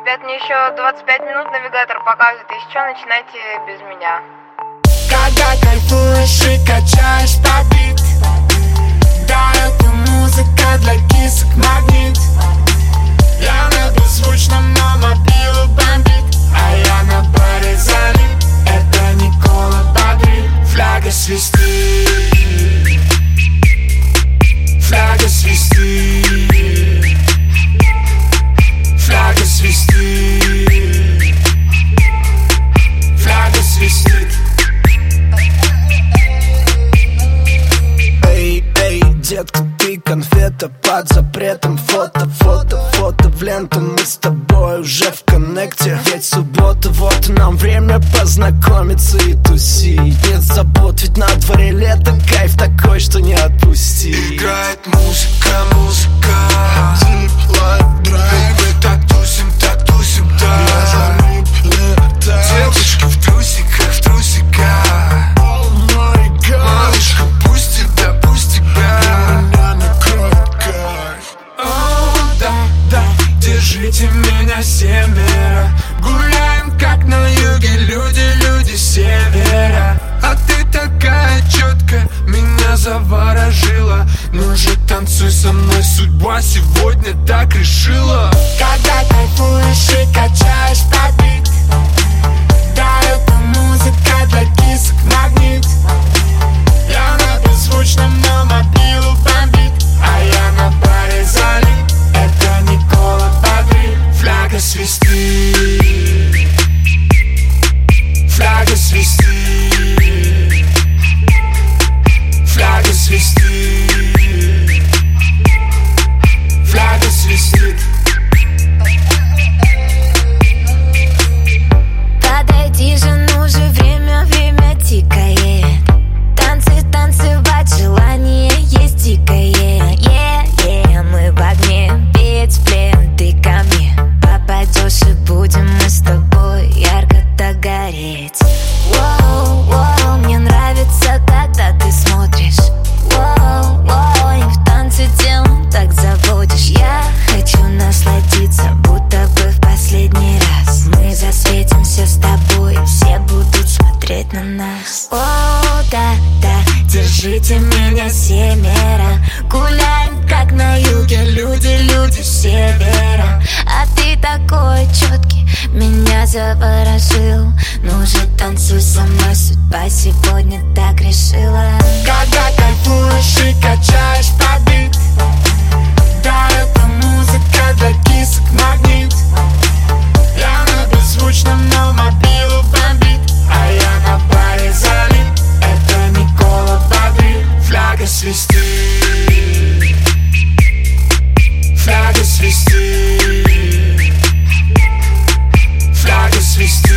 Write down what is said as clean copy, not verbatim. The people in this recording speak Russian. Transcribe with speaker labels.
Speaker 1: Ребят, мне еще 25 минут навигатор показывает. Если что, начинайте без меня.
Speaker 2: Когда кайфуешь и качаешь под бит, да, это музыка для кисок магнит. Я на беззвучном, но мобилу бомбит, а я на баре залит. Это Никола бодрит. Фляга свистит, фляга свистит, фляга свистит, фляга свистит. Эй, эй, детка, ты конфета под запретом. Фото в ленту, мы с тобой уже в коннекте. Ведь суббота, вот нам время познакомиться и тусить. Нет забот, ведь на дворе лето, кайф такой, что не отпусти. Играет музыка, Deep Life Drive. Мы так тусим, да. Девочки в трусиках, малышка, пусть тебя, меня накроет кайф. О, да, держите меня семеро. Гуляем, как на юге, люди севера. А ты такая четкая, меня заворожила. Ну же, танцуй со мной, судьба сегодня так решила. Когда кайфуешь и качаешь под бит, да, это музыка для кисок магнит. Я на беззвучном, но мобилу бомбит, а я на баре залит. Это Никола бодрит. Фляга свистит, фляга свистит, фляга свистит, фляга свистит.
Speaker 3: Подойди же, ну же, время тикает. Танцевать желание есть дикое. Мы в огне, ведь в плен ты ко мне попадешь, и будем мы с тобой ярко так гореть. Воу, мне нравится, когда ты смотришь. Воу, и в танце телом так заводишь. Я хочу насладиться, будто бы в последний раз. Мы засветимся с тобой, все будут смотреть на нас. О, да, держите меня семеро. Гуляем, как на юге, люди севера. А ты такой четкий, меня заворожил. Ну же, танцуй со мной, судьба сегодня так решила.
Speaker 2: Когда кайфуешь и качаешь под бит, да, это музыка для кисок магнит. Я на беззвучном, но мобилу бомбит, а я на баре залит. Это Никола бодрит. Фляга свистит, фляга свистит, фляга свистит.